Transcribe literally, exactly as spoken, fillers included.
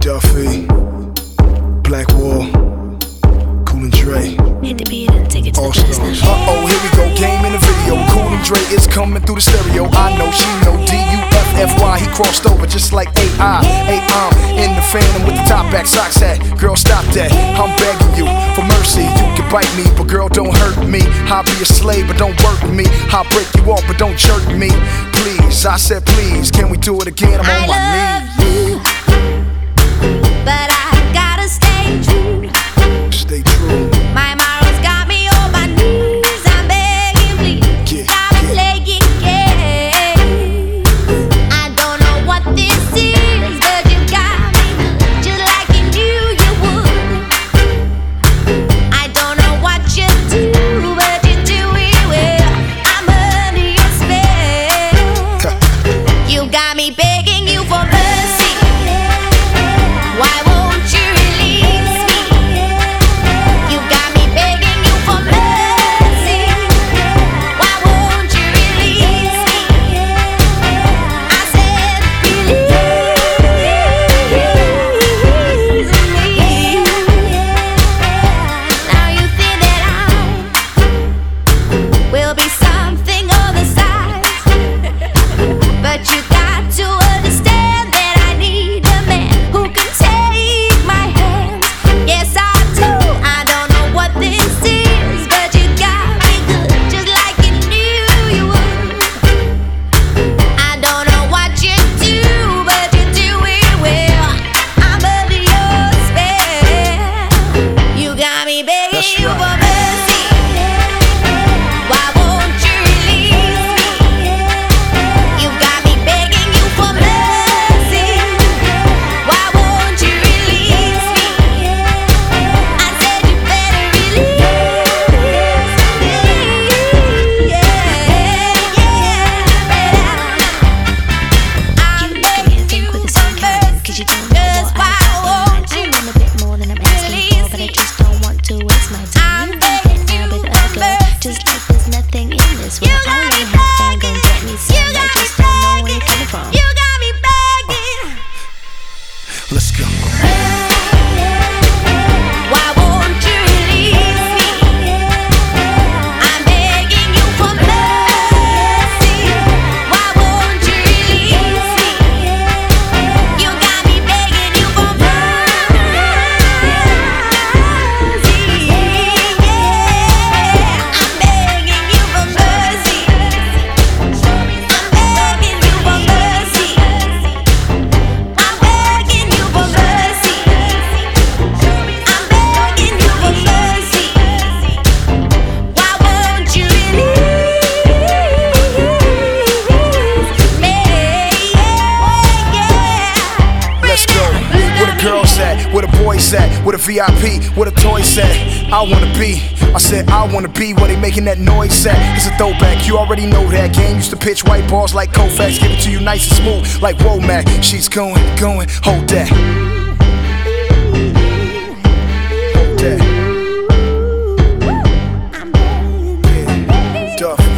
Duffy, Black Wall, Cool and Dre. Hit the beat and take it to All the business. stars. Uh oh, here we go. Game in the video. Cool and Dre is coming through the stereo. I know, she know. D U F F Y. He crossed over just like A I. Hey, I'm in the Phantom with the top back socks hat. Girl, stop that. I'm begging you for mercy. You can bite me, but girl, don't hurt me. I'll be a slave, but don't work me. I'll break you off, but don't jerk me. Please, I said please. Can we do it again? I'm on my knees. But I gotta stay true. Stay true. My morals got me on my knees. I'm begging, please. Yeah, Stop playing games. I don't know what this is, but you got me just like you knew you would. I don't know what you do, but you do it well. I'm under your spell. You got me begging you for mercy. Why won't you release me? You got me begging you for mercy. Why won't you release me? I said release me. Now you think that I will be something on the side, but you got to understand that I need a man who can take my hands. Yes, I do. I don't know what this is, but you got me good, just like you knew you would. I don't know what you do, but you do it well. I'm under your spell. You got me begging That's you right. for mercy. Why won't you release me? You got me begging you for mercy. Why won't you release me? I said you better release me. Yeah, yeah. I'm begging you for mercy. Just why won't you I'm a bit more than I'm asking for, but I just don't want to waste my time. I'm You can begging hang out you with for other girls, mercy. just like there's nothing in this You world. I got me wanna have fun, gon' get me begging. some, You but I got me just don't know where you're begging. coming from. You got me begging. Let's go. Why won't you release me? I'm begging you for mercy. Why won't you release me? You got me begging you for mercy. Yeah, I'm begging you for mercy. I'm begging you for mercy. I'm begging you for mercy. I'm begging you for mercy. Why won't you release me? Yeah. Let's go. Where the girls at? Where the boys at? Where the V I P? Where the toys at? I wanna be. I said I wanna be where they making that noise at. It's a throwback, you already know that. Game used to pitch white balls like Koufax. Give it to you nice and smooth like Womack. She's going, going, hold that. Hold that. Yeah, Duffy.